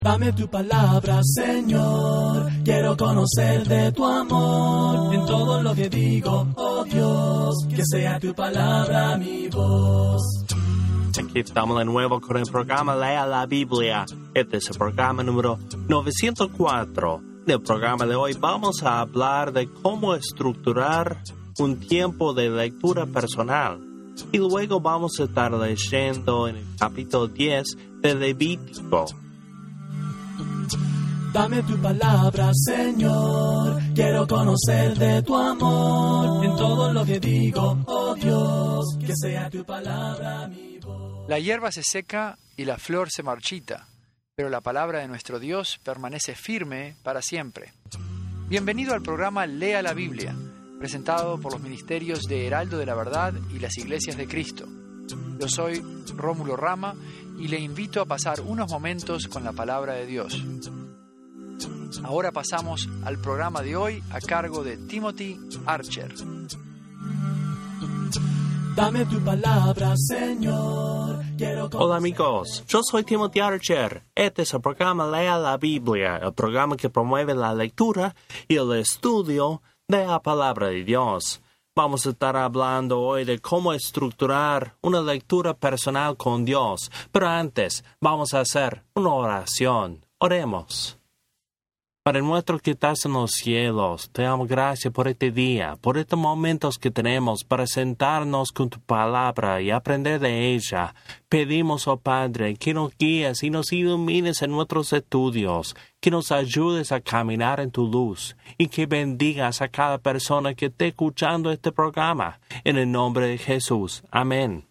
Dame tu palabra, Señor, quiero conocer de tu amor. En todo lo que digo, oh Dios, que sea tu palabra mi voz. Aquí estamos de nuevo con el programa Lea la Biblia. Este es el programa número 904. En el programa de hoy vamos a hablar de cómo estructurar un tiempo de lectura personal. Y luego vamos a estar leyendo en el capítulo 10 de Levítico. Dame tu palabra, Señor, quiero conocer de tu amor. En todo lo que digo, oh Dios, que sea tu palabra mi voz. La hierba se seca y la flor se marchita, pero la palabra de nuestro Dios permanece firme para siempre. Bienvenido al programa Lea la Biblia, presentado por los ministerios de Heraldo de la Verdad y las Iglesias de Cristo. Yo soy Rómulo Rama y le invito a pasar unos momentos con la palabra de Dios. Ahora pasamos al programa de hoy a cargo de Timothy Archer. Dame tu palabra, Señor. Hola amigos, yo soy Timothy Archer. Este es el programa Lea la Biblia, el programa que promueve la lectura y el estudio de la palabra de Dios. Vamos a estar hablando hoy de cómo estructurar una lectura personal con Dios. Pero antes, vamos a hacer una oración. Oremos. Padre nuestro que estás en los cielos, te damos gracias por este día, por estos momentos que tenemos para sentarnos con tu palabra y aprender de ella. Pedimos, oh Padre, que nos guíes y nos ilumines en nuestros estudios, que nos ayudes a caminar en tu luz y que bendigas a cada persona que esté escuchando este programa. En el nombre de Jesús. Amén.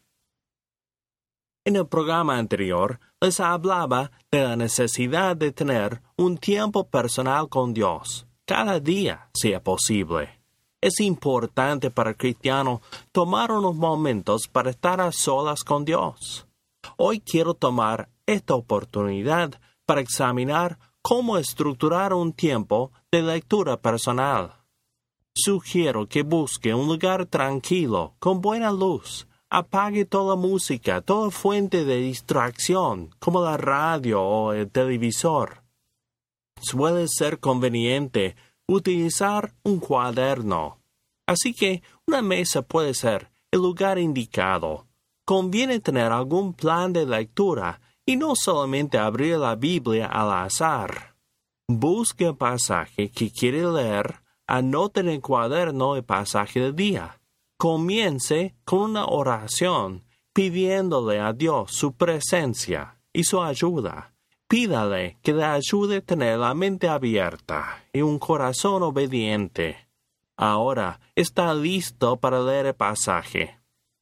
En el programa anterior, les hablaba de la necesidad de tener un tiempo personal con Dios, cada día, si es posible. Es importante para el cristiano tomar unos momentos para estar a solas con Dios. Hoy quiero tomar esta oportunidad para examinar cómo estructurar un tiempo de lectura personal. Sugiero que busque un lugar tranquilo, con buena luz. Apague toda música, toda fuente de distracción, como la radio o el televisor. Suele ser conveniente utilizar un cuaderno. Así que una mesa puede ser el lugar indicado. Conviene tener algún plan de lectura y no solamente abrir la Biblia al azar. Busque el pasaje que quiere leer, anote en el cuaderno el pasaje del día. Comience con una oración pidiéndole a Dios su presencia y su ayuda. Pídale que le ayude a tener la mente abierta y un corazón obediente. Ahora está listo para leer el pasaje.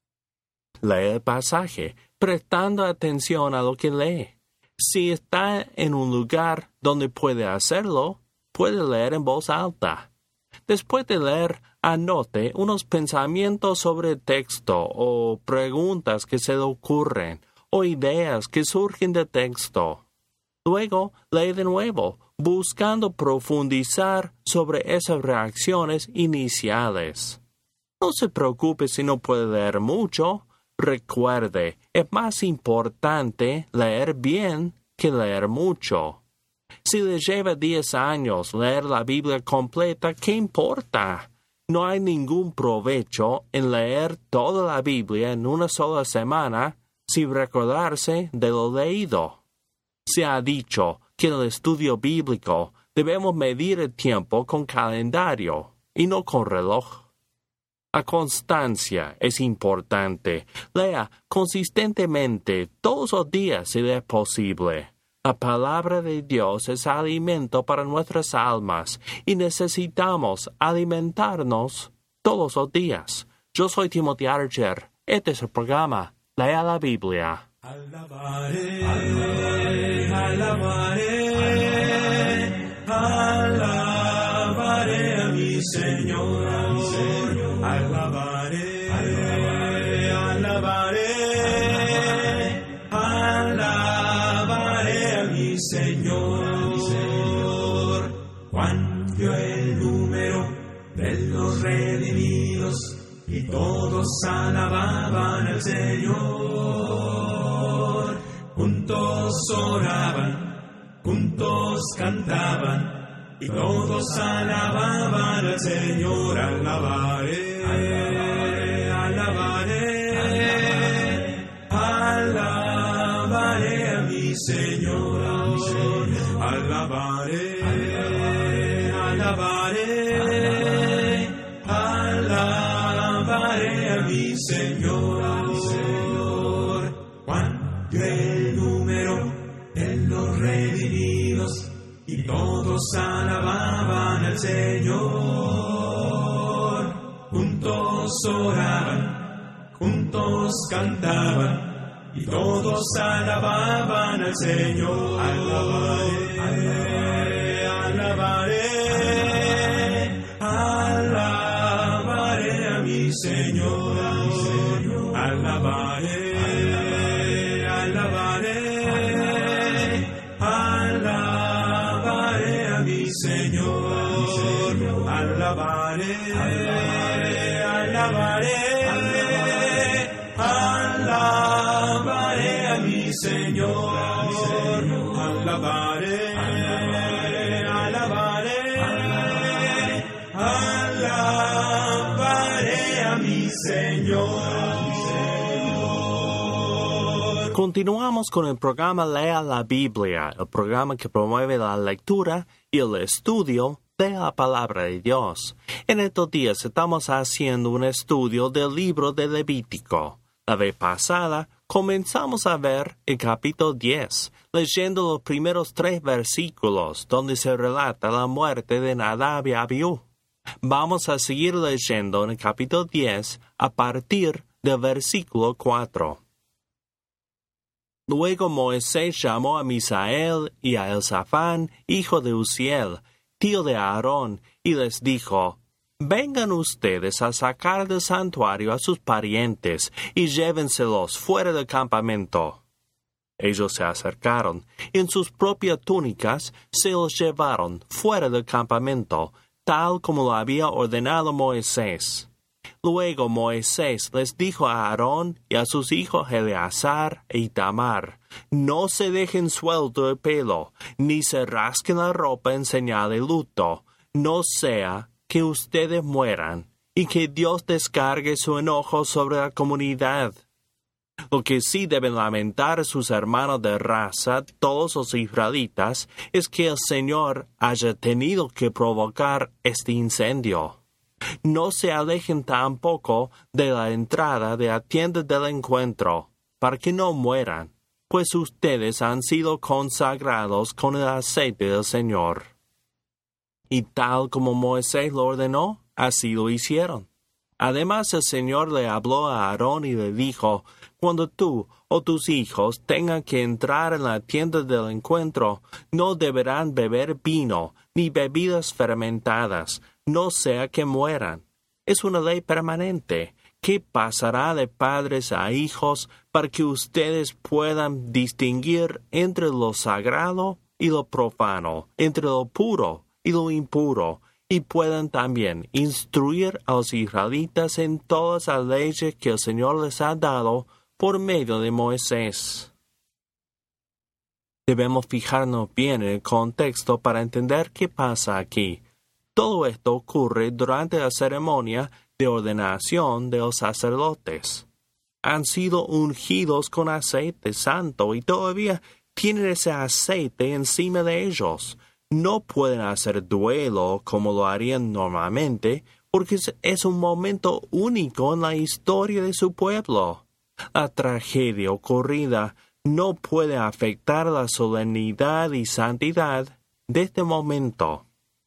Lee el pasaje prestando atención a lo que lee. Si está en un lugar donde puede hacerlo, puede leer en voz alta. Después de leer, anote unos pensamientos sobre el texto o preguntas que se le ocurren o ideas que surgen del texto. Luego, lee de nuevo, buscando profundizar sobre esas reacciones iniciales. No se preocupe si no puede leer mucho. Recuerde, es más importante leer bien que leer mucho. Si le lleva 10 años leer la Biblia completa, ¿qué importa? No hay ningún provecho en leer toda la Biblia en una sola semana sin recordarse de lo leído. Se ha dicho que en el estudio bíblico debemos medir el tiempo con calendario y no con reloj. La constancia es importante. Lea consistentemente todos los días si le es posible. La palabra de Dios es alimento para nuestras almas y necesitamos alimentarnos todos los días. Yo soy Timothy Archer. Este es el programa Lea la Biblia. Alabaré, alabaré, alabaré, alabaré a mi Señor. Alabaré, alabaré, alabaré, alabaré a mi Señor. Juan vio el número de los redimidos y todos alababan al Señor. Juntos oraban juntos cantaban, y todos alababan al Señor. Alabaré, alabaré, alabaré a mi Señor. Alabaré, alabaré, alabaré a mi Señor. Cuán el número de los redimidos, y todos alababan al Señor. Juntos oraban, juntos cantaban, y todos alababan al Señor. Alabaré, alabaré, alabaré a mi Señor. Alabaré, alabaré, alabaré a mi Señor. Alabaré, alabaré, alabaré a mi Señor. Alabaré, alabaré, alabaré a mi Señor. Continuamos con el programa Lea la Biblia, el programa que promueve la lectura y el estudio de la palabra de Dios. En estos días estamos haciendo un estudio del libro de Levítico. La vez pasada comenzamos a ver el capítulo 10, leyendo los primeros 3 versículos donde se relata la muerte de Nadab y Abiú. Vamos a seguir leyendo en el capítulo 10 a partir del versículo 4. Luego Moisés llamó a Misael y a Elzafán, hijo de Uziel, tío de Aarón, y les dijo: «Vengan ustedes a sacar del santuario a sus parientes y llévenselos fuera del campamento». Ellos se acercaron, y en sus propias túnicas se los llevaron fuera del campamento, tal como lo había ordenado Moisés. Luego Moisés les dijo a Aarón y a sus hijos Eleazar e Itamar: «No se dejen suelto el pelo, ni se rasquen la ropa en señal de luto, no sea que ustedes mueran, y que Dios descargue su enojo sobre la comunidad. Lo que sí deben lamentar sus hermanos de raza, todos los israelitas, es que el Señor haya tenido que provocar este incendio. No se alejen tampoco de la entrada de la tienda del encuentro, para que no mueran, pues ustedes han sido consagrados con el aceite del Señor». Y tal como Moisés lo ordenó, así lo hicieron. Además el Señor le habló a Aarón y le dijo: «Cuando tú o tus hijos tengan que entrar en la tienda del encuentro, no deberán beber vino ni bebidas fermentadas, no sea que mueran. Es una ley permanente que pasará de padres a hijos para que ustedes puedan distinguir entre lo sagrado y lo profano, entre lo puro y lo impuro, y puedan también instruir a los israelitas en todas las leyes que el Señor les ha dado por medio de Moisés». Debemos fijarnos bien en el contexto para entender qué pasa aquí. Todo esto ocurre durante la ceremonia de ordenación de los sacerdotes. Han sido ungidos con aceite santo y todavía tienen ese aceite encima de ellos. No pueden hacer duelo como lo harían normalmente, porque es un momento único en la historia de su pueblo. La tragedia ocurrida no puede afectar la solemnidad y santidad de este momento.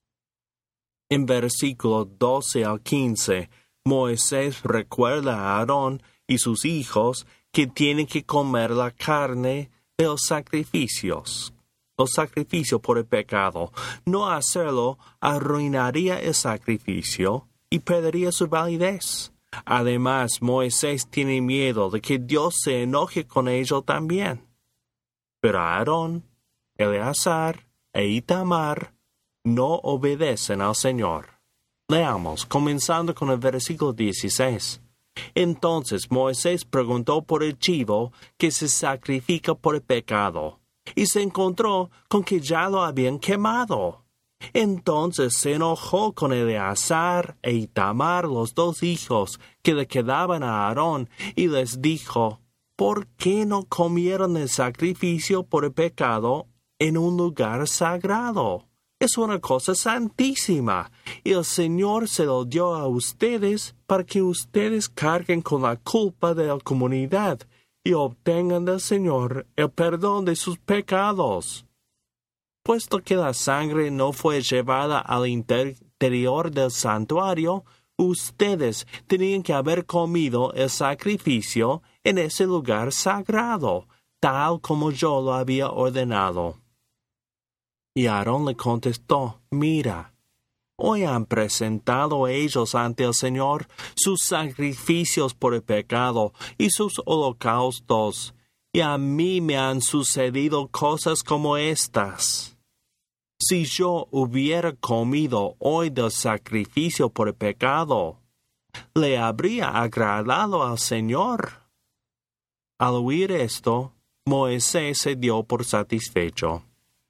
En versículos 12 al 15, Moisés recuerda a Aarón y sus hijos que tienen que comer la carne de los sacrificios por el pecado. No hacerlo arruinaría el sacrificio y perdería su validez. Además, Moisés tiene miedo de que Dios se enoje con ellos también. Pero Aarón, Eleazar e Itamar no obedecen al Señor. Leamos, comenzando con el versículo 16. Entonces Moisés preguntó por el chivo que se sacrifica por el pecado. y se encontró con que ya lo habían quemado. Entonces se enojó con Eleazar e Itamar, los dos hijos que le quedaban a Aarón, y les dijo: ¿por qué no comieron el sacrificio por el pecado en un lugar sagrado? Es una cosa santísima, y el Señor se lo dio a ustedes para que ustedes carguen con la culpa de la comunidad y obtengan del Señor el perdón de sus pecados. Puesto que la sangre no fue llevada al interior del santuario, ustedes tenían que haber comido el sacrificio en ese lugar sagrado, tal como yo lo había ordenado. Y Aarón le contestó: mira, hoy han presentado ellos ante el Señor sus sacrificios por el pecado y sus holocaustos, y a mí me han sucedido cosas como estas. Si yo hubiera comido hoy del sacrificio por el pecado, ¿le habría agradado al Señor? Al oír esto, Moisés se dio por satisfecho.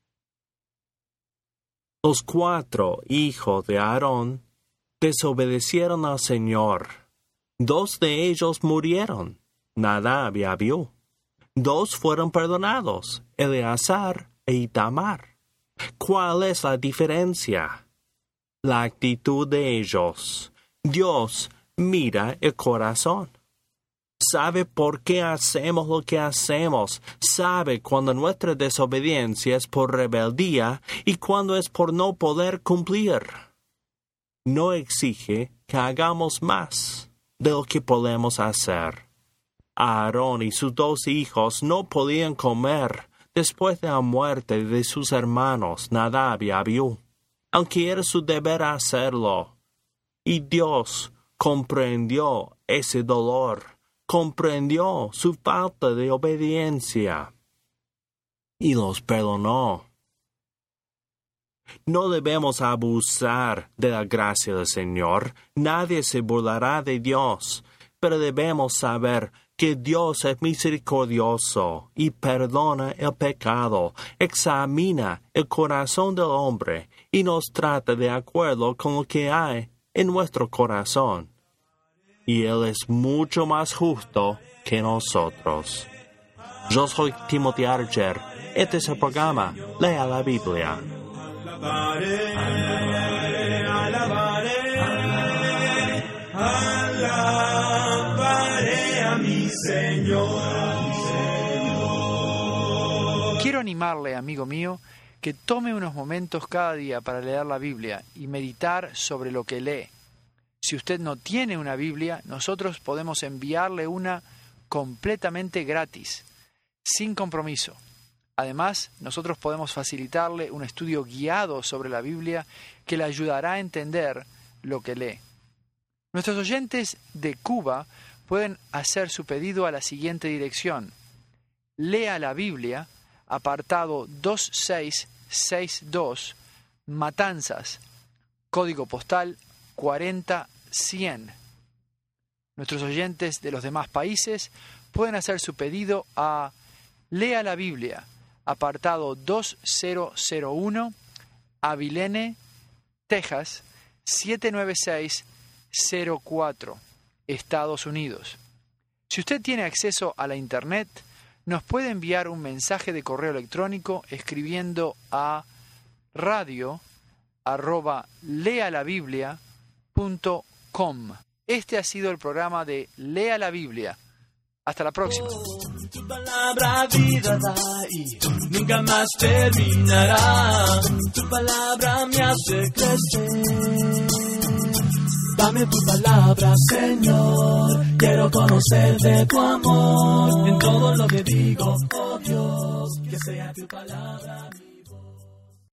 Los 4 hijos de Aarón desobedecieron al Señor. 2 de ellos murieron, Nadab y Abiú. 2 fueron perdonados, Eleazar e Itamar. ¿Cuál es la diferencia? La actitud de ellos. Dios mira el corazón. Sabe por qué hacemos lo que hacemos. Sabe cuando nuestra desobediencia es por rebeldía y cuando es por no poder cumplir. No exige que hagamos más de lo que podemos hacer. Aarón y sus 2 hijos no podían comer después de la muerte de sus hermanos Nadab y Abiú, aunque era su deber hacerlo. Y Dios comprendió ese dolor, comprendió su falta de obediencia y los perdonó. No debemos abusar de la gracia del Señor. Nadie se burlará de Dios, pero debemos saber que Dios es misericordioso y perdona el pecado, examina el corazón del hombre y nos trata de acuerdo con lo que hay en nuestro corazón. Y Él es mucho más justo que nosotros. Yo soy Timothy Archer. Este es el programa Lea la Biblia. Alabaré a mi Señor. Quiero animarle, amigo mío, que tome unos momentos cada día para leer la Biblia y meditar sobre lo que lee. Si usted no tiene una Biblia, nosotros podemos enviarle una completamente gratis, sin compromiso. Además, nosotros podemos facilitarle un estudio guiado sobre la Biblia que le ayudará a entender lo que lee. Nuestros oyentes de Cuba pueden hacer su pedido a la siguiente dirección: Lea la Biblia, apartado 2662, Matanzas, código postal 40100. Nuestros oyentes de los demás países pueden hacer su pedido a Lea la Biblia, apartado 2001, Abilene, Texas, 79604, Estados Unidos. Si usted tiene acceso a la Internet, nos puede enviar un mensaje de correo electrónico escribiendo a radio@lealabiblia.com. Este ha sido el programa de Lea la Biblia. Hasta la próxima. Tu palabra vida da y nunca más terminará. Tu palabra me hace crecer. Dame tu palabra, Señor. Quiero conocer de tu amor. En todo lo que digo, oh Dios, que sea tu palabra.